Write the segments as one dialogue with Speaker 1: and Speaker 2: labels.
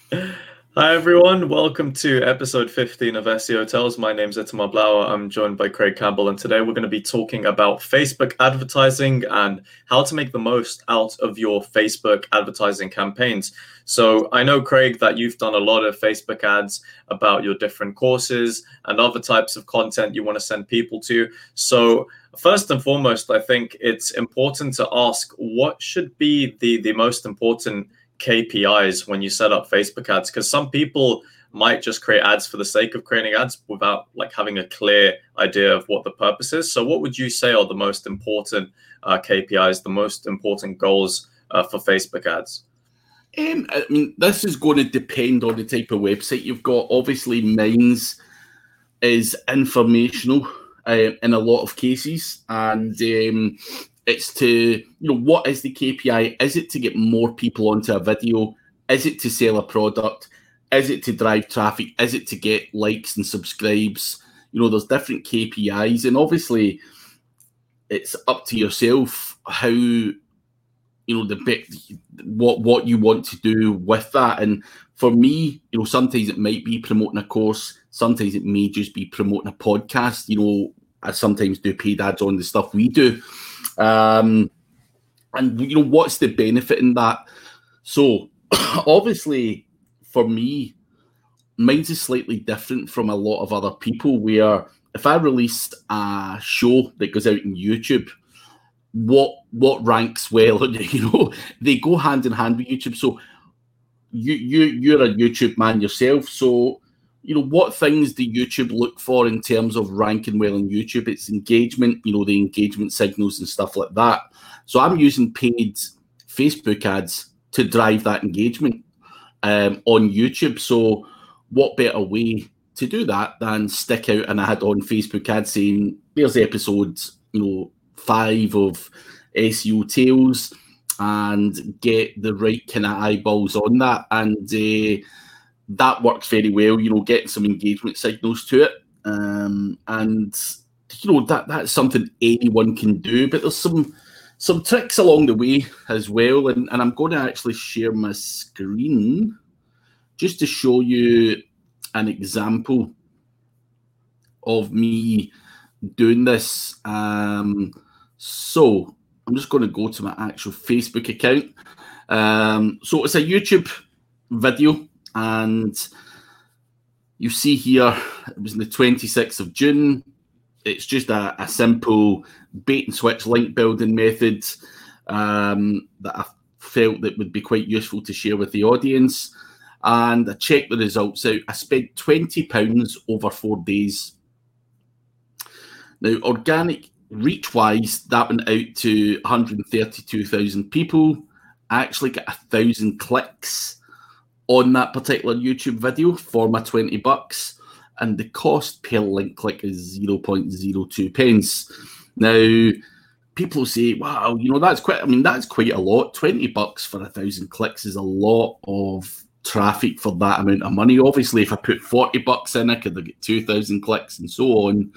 Speaker 1: Hi everyone, welcome to episode 15 of SEO Tells. My name's Itamar Blauer. I'm joined by Craig Campbell, and today we're going to be talking about Facebook advertising and how to make the most out of your Facebook advertising campaigns. So I know, Craig, that you've done a lot of Facebook ads about your different courses and other types of content you want to send people to. So first and foremost, I think it's important to ask what should be the most important KPIs when you set up Facebook ads, because some people might just create ads for the sake of creating ads without having a clear idea of what the purpose is. So what would you say are the most important KPIs, the most important goals for Facebook ads?
Speaker 2: I mean, this is going to depend on the type of website you've got. Obviously, mine's is informational in a lot of cases, and it's to, what is the KPI? Is it to get more people onto a video? Is it to sell a product? Is it to drive traffic? Is it to get likes and subscribes? There's different KPIs, and obviously it's up to yourself how, what you want to do with that. And for me, sometimes it might be promoting a course. Sometimes it may just be promoting a podcast. I sometimes do paid ads on the stuff we do. And what's the benefit in that? So obviously for me, mine's is slightly different from a lot of other people, where if I released a show that goes out on YouTube, what ranks well, they go hand in hand with YouTube. So you're a YouTube man yourself, so what things do YouTube look for in terms of ranking well on YouTube? It's engagement, the engagement signals and stuff like that. So I'm using paid Facebook ads to drive that engagement on YouTube. So what better way to do that than stick out an ad on Facebook ads saying, there's episodes, 5 of SEO Tales, and get the right kind of eyeballs on that. And that works very well, getting some engagement signals to it. And, that's something anyone can do, but there's some tricks along the way as well. And I'm going to actually share my screen just to show you an example of me doing this. So I'm just going to go to my actual Facebook account. So it's a YouTube video, and you see here, it was on the 26th of June. It's just a simple bait and switch link building method that I felt that would be quite useful to share with the audience. And I checked the results out. I spent £20 over 4 days. Now, organic reach-wise, that went out to 132,000 people. I actually got 1,000 clicks on that particular YouTube video for my $20, and the cost per link click is 0.02 pence. Now, people say, wow, that's quite a lot. $20 for 1,000 clicks is a lot of traffic for that amount of money. Obviously, if I put $40 in, I could get 2,000 clicks and so on.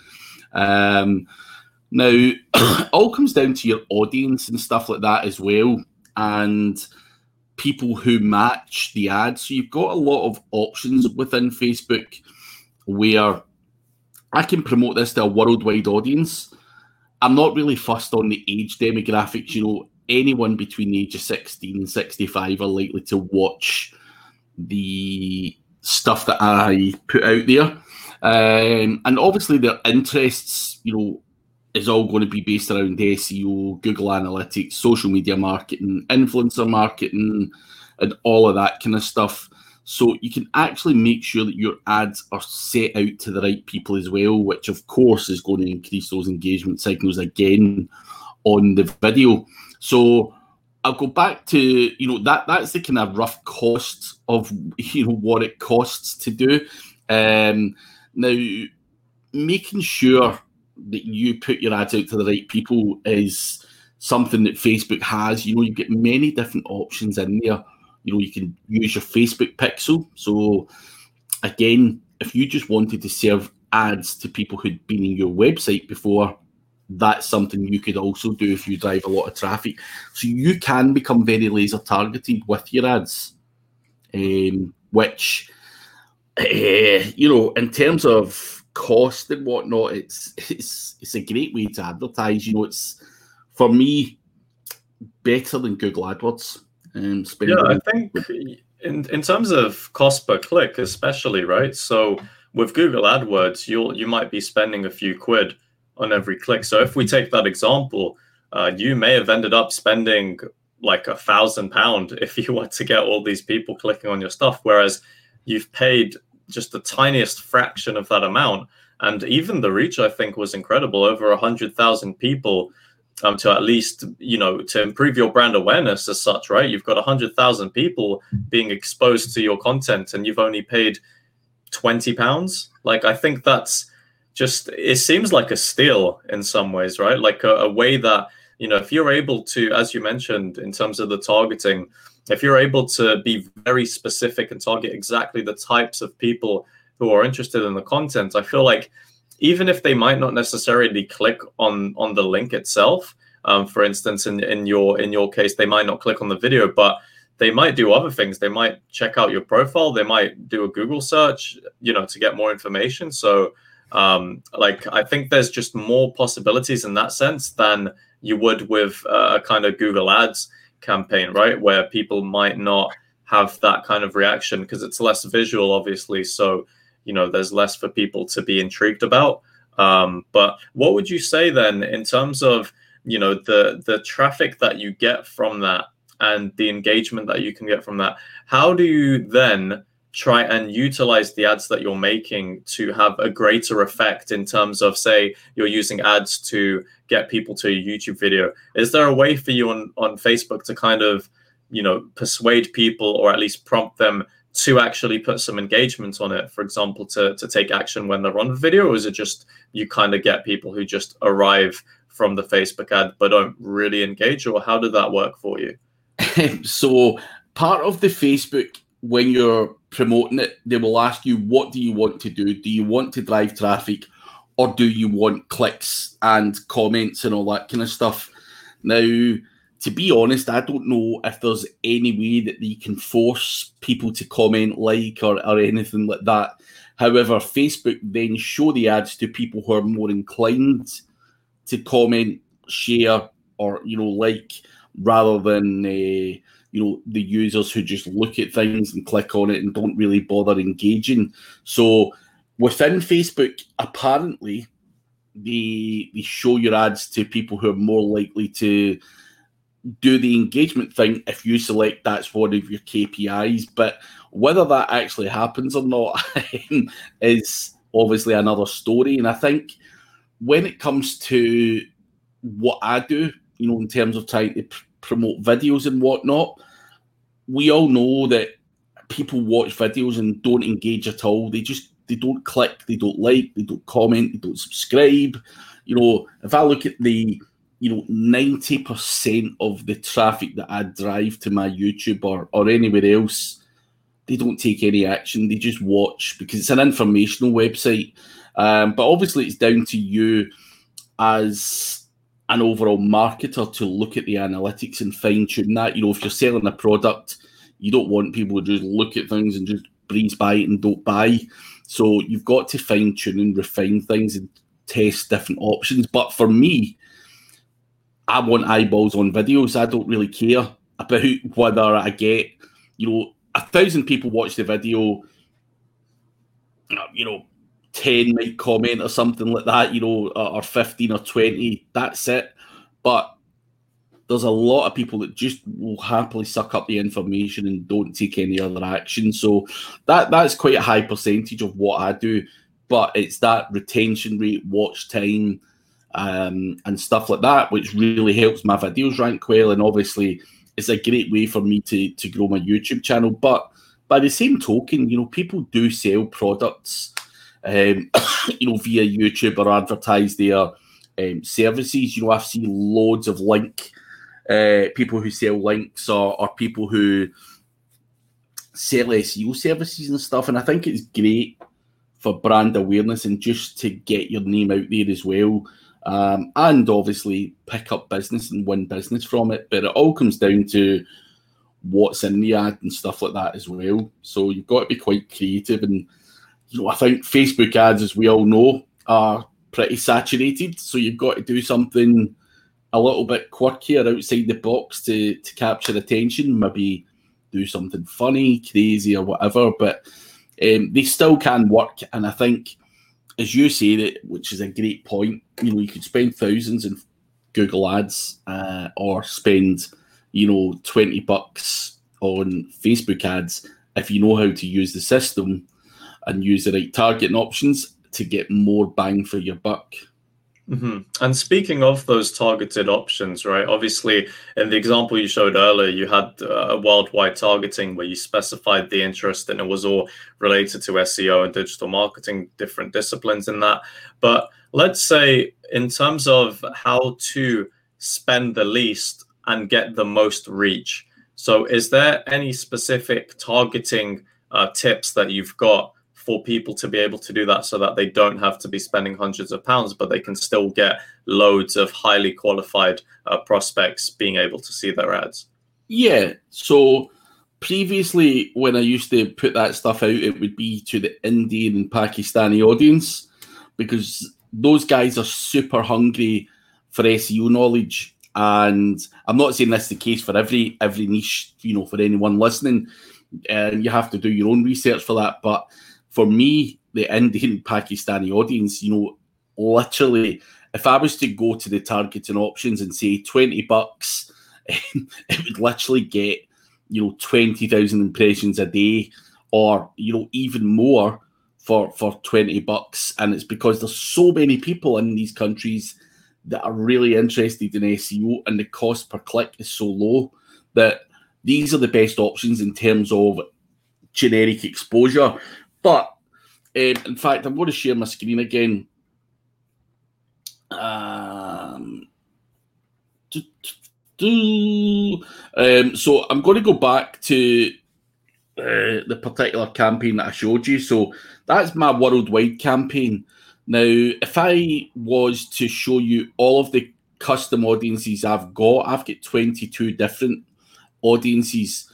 Speaker 2: Now, it all comes down to your audience and stuff like that as well, and people who match the ads. So you've got a lot of options within Facebook where I can promote this to a worldwide audience. I'm not really fussed on the age demographics. Anyone between the age of 16 and 65 are likely to watch the stuff that I put out there. And obviously their interests, is all going to be based around SEO, Google Analytics, social media marketing, influencer marketing, and all of that kind of stuff. So you can actually make sure that your ads are set out to the right people as well, which of course is going to increase those engagement signals again on the video. So I'll go back to, that's the kind of rough cost of, what it costs to do. Now, making sure that you put your ads out to the right people is something that Facebook has. You get many different options in there. You can use your Facebook pixel. So again, if you just wanted to serve ads to people who'd been in your website before, that's something you could also do if you drive a lot of traffic. So you can become very laser targeted with your ads. which, in terms of cost and whatnot, it's a great way to advertise. It's, for me, better than Google AdWords.
Speaker 1: I think in terms of cost per click, especially, right? So with Google AdWords, you might be spending a few quid on every click. So if we take that example, you may have ended up spending like £1,000 if you want to get all these people clicking on your stuff, whereas you've paid just the tiniest fraction of that amount. And even the reach, I think, was incredible, over 100,000 people, to at least, to improve your brand awareness as such, right? You've got 100,000 people being exposed to your content and you've only paid £20. Like, I think that's just, it seems like a steal in some ways, right? Like a way that, if you're able to, as you mentioned, in terms of the targeting, if you're able to be very specific and target exactly the types of people who are interested in the content, I feel like even if they might not necessarily click on the link itself, for instance, in your case, they might not click on the video, but they might do other things. They might check out your profile. They might do a Google search, to get more information. So, I think there's just more possibilities in that sense than you would with a kind of Google Ads campaign, right? Where people might not have that kind of reaction because it's less visual, obviously. So, there's less for people to be intrigued about. But what would you say then in terms of, the traffic that you get from that and the engagement that you can get from that? How do you then try and utilize the ads that you're making to have a greater effect in terms of, say, you're using ads to get people to a YouTube video? Is there a way for you on Facebook to kind of, persuade people or at least prompt them to actually put some engagement on it, for example, to take action when they're on the video? Or is it just you kind of get people who just arrive from the Facebook ad but don't really engage? Or how did that work for you?
Speaker 2: So part of the Facebook, when you're promoting it, they will ask you, what do you want to do? Do you want to drive traffic, or do you want clicks and comments and all that kind of stuff? Now, to be honest, I don't know if there's any way that they can force people to comment, or anything like that. However, Facebook then show the ads to people who are more inclined to comment, share, or, like, rather than, the users who just look at things and click on it and don't really bother engaging. So within Facebook, apparently, they show your ads to people who are more likely to do the engagement thing if you select that's one of your KPIs. But whether that actually happens or not is obviously another story. And I think when it comes to what I do, in terms of trying to promote videos and whatnot, we all know that people watch videos and don't engage at all. They don't click, they don't like, they don't comment, they don't subscribe. If I look at the 90% of the traffic that I drive to my YouTube or anywhere else, they don't take any action. They just watch because it's an informational website. But obviously it's down to you as an overall marketer to look at the analytics and fine tune that. If you're selling a product, you don't want people to just look at things and just breeze by it and don't buy. So you've got to fine tune and refine things and test different options. But for me, I want eyeballs on videos. I don't really care about whether I get, 1,000 people watch the video, 10 might comment or something like that, or 15 or 20. That's it. But there's a lot of people that just will happily suck up the information and don't take any other action. So that's quite a high percentage of what I do. But it's that retention rate, watch time, and stuff like that, which really helps my videos rank well. And obviously, it's a great way for me to grow my YouTube channel. But by the same token, people do sell products, via YouTube or advertise their services. I've seen loads of people who sell links or people who sell SEO services and stuff. And I think it's great for brand awareness and just to get your name out there as well. And obviously pick up business and win business from it. But it all comes down to what's in the ad and stuff like that as well. So you've got to be quite creative. And, I think Facebook ads, as we all know, are pretty saturated. So you've got to do something a little bit quirkier outside the box to capture attention. Maybe do something funny, crazy, or whatever. But they still can work. And I think, as you say, that, which is a great point, you could spend thousands in Google ads or spend, $20 on Facebook ads if you know how to use the system and use the right targeting options to get more bang for your buck.
Speaker 1: Mm-hmm. And speaking of those targeted options, right? Obviously, in the example you showed earlier, you had worldwide targeting where you specified the interest and it was all related to SEO and digital marketing, different disciplines in that. But let's say in terms of how to spend the least and get the most reach. So is there any specific targeting tips that you've got for people to be able to do that so that they don't have to be spending hundreds of pounds, but they can still get loads of highly qualified prospects being able to see their ads?
Speaker 2: Yeah. So previously, when I used to put that stuff out, it would be to the Indian and Pakistani audience because those guys are super hungry for SEO knowledge. And I'm not saying that's the case for every niche, for anyone listening. And you have to do your own research for that. But for me, the Indian Pakistani audience, literally, if I was to go to the targeting options and say $20, it would literally get, 20,000 impressions a day or, even more for $20. And it's because there's so many people in these countries that are really interested in SEO and the cost per click is so low that these are the best options in terms of generic exposure. But in fact, I'm going to share my screen again. So I'm going to go back to the particular campaign that I showed you. So that's my worldwide campaign. Now, if I was to show you all of the custom audiences I've got 22 different audiences.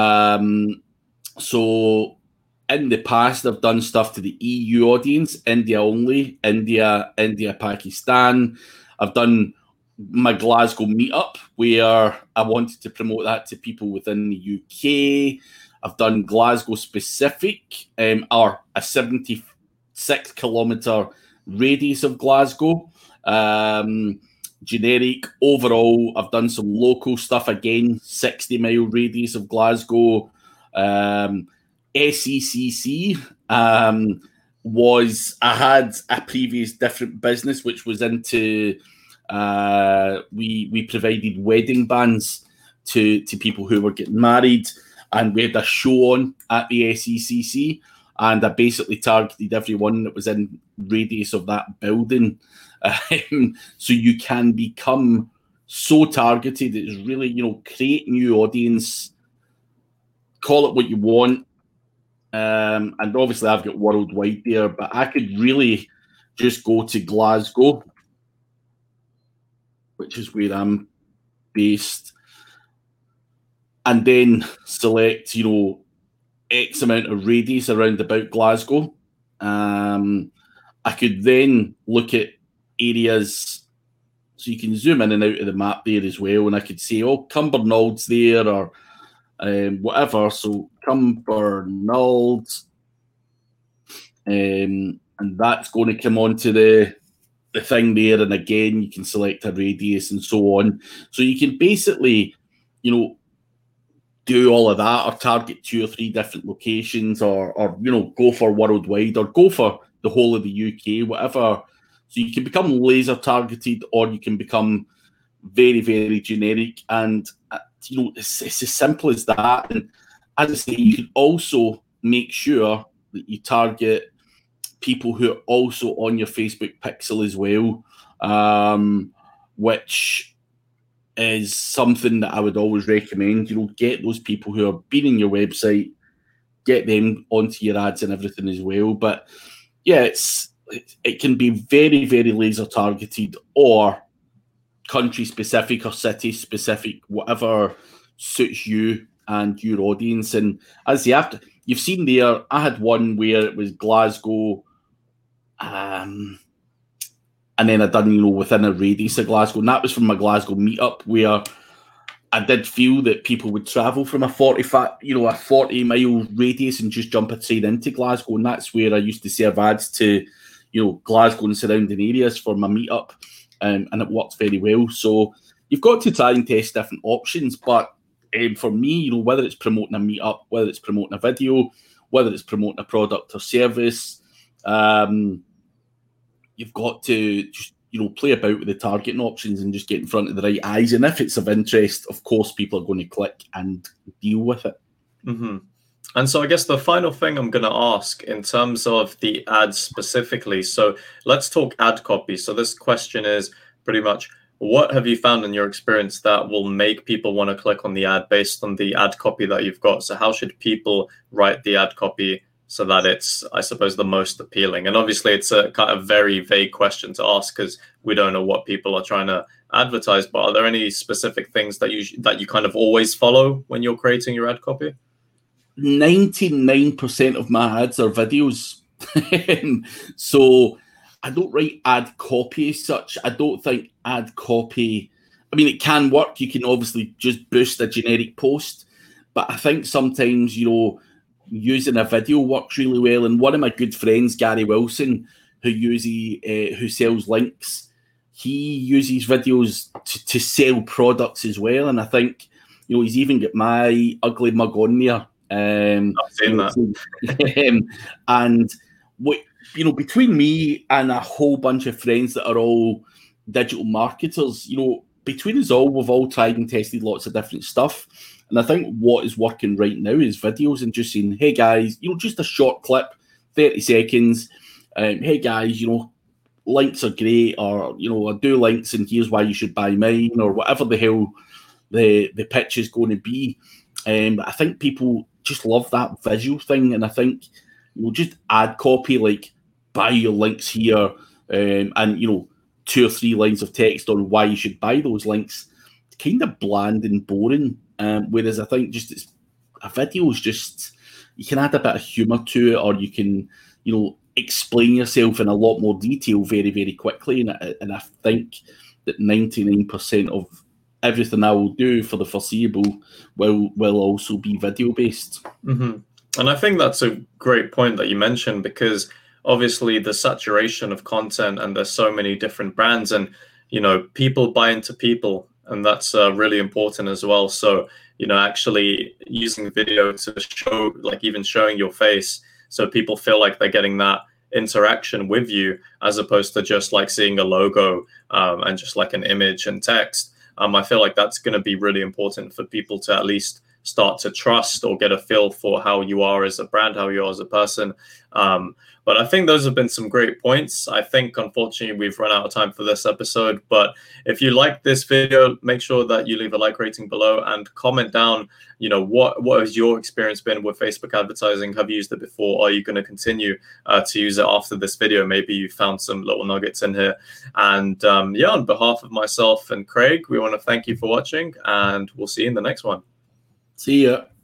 Speaker 2: So in the past, I've done stuff to the EU audience, India only, India, Pakistan. I've done my Glasgow meetup where I wanted to promote that to people within the UK. I've done Glasgow specific, or a 76-kilometre radius of Glasgow. Generic Overall, I've done some local stuff again, 60-mile radius of Glasgow. SECC was, I had a previous different business which was into, we provided wedding bands to people who were getting married, and we had a show on at the SECC, and I basically targeted everyone that was in radius of that building. So you can become so targeted. It's really, create new audience, call it what you want. And obviously I've got worldwide there, but I could really just go to Glasgow, which is where I'm based, and then select, X amount of radius around about Glasgow. I could then look at areas, so you can zoom in and out of the map there as well, and I could say, Cumbernauld there, or whatever. So Cumbernauld, and that's going to come onto the thing there, and again you can select a radius and so on. So you can basically, do all of that, or target 2 or 3 different locations, or go for worldwide, or go for the whole of the UK, whatever. So you can become laser targeted, or you can become very, very generic, and it's as simple as that. And as I say, you can also make sure that you target people who are also on your Facebook pixel as well, which is something that I would always recommend. Get those people who have been in your website, get them onto your ads and everything as well. But yeah, it can be very, very laser targeted, or country specific, or city specific, whatever suits you. and your audience. And as you have to, you've seen there, I had one where it was Glasgow, and then I done, within a radius of Glasgow, and that was from my Glasgow meetup, where I did feel that people would travel from a 40-mile radius and just jump a train into Glasgow, and that's where I used to serve ads to, Glasgow and surrounding areas for my meetup, and it worked very well. So you've got to try and test different options, but for me, whether it's promoting a meetup, whether it's promoting a video, whether it's promoting a product or service, you've got to just, play about with the targeting options and just get in front of the right eyes. And if it's of interest, of course, people are going to click and deal with it.
Speaker 1: Mm-hmm. And so I guess the final thing I'm going to ask in terms of the ads specifically. So let's talk ad copy. So this question is pretty much, what have you found in your experience that will make people want to click on the ad based on the ad copy that you've got? So how should people write the ad copy so that it's, I suppose, the most appealing? And obviously it's a kind of very vague question to ask because we don't know what people are trying to advertise, but are there any specific things that you kind of always follow when you're creating your ad copy?
Speaker 2: 99% of my ads are videos. So I don't write ad copy as such. I don't think ad copy, it can work. You can obviously just boost a generic post, but I think sometimes, using a video works really well. And one of my good friends, Gary Wilson, who sells links, he uses videos to sell products as well. And I think, he's even got my ugly mug on there.
Speaker 1: I've seen that.
Speaker 2: And what, between me and a whole bunch of friends that are all digital marketers, between us all, we've all tried and tested lots of different stuff. And I think what is working right now is videos and just saying, hey guys, just a short clip, 30 seconds. Hey guys, links are great, or, I do links and here's why you should buy mine, or whatever the hell the pitch is going to be. I think people just love that visual thing. And I think, just ad copy, like buy your links here, and, 2 or 3 lines of text on why you should buy those links. It's kind of bland and boring. Whereas I think a video is just, you can add a bit of humour to it, or you can, explain yourself in a lot more detail very, very quickly. And I think that 99% of everything I will do for the foreseeable will also be video based.
Speaker 1: Mm-hmm. And I think that's a great point that you mentioned, because obviously the saturation of content, and there's so many different brands, and people buy into people, and that's really important as well. So actually using video to show, like even showing your face, so people feel like they're getting that interaction with you, as opposed to just like seeing a logo and just like an image and text. I feel like that's going to be really important for people to at least start to trust or get a feel for how you are as a brand, how you are as a person. But I think those have been some great points. I think, unfortunately, we've run out of time for this episode. But if you like this video, make sure that you leave a like rating below and comment down, what has your experience been with Facebook advertising? Have you used it before? Are you going to continue to use it after this video? Maybe you found some little nuggets in here. And on behalf of myself and Craig, we want to thank you for watching, and we'll see you in the next one.
Speaker 2: See ya.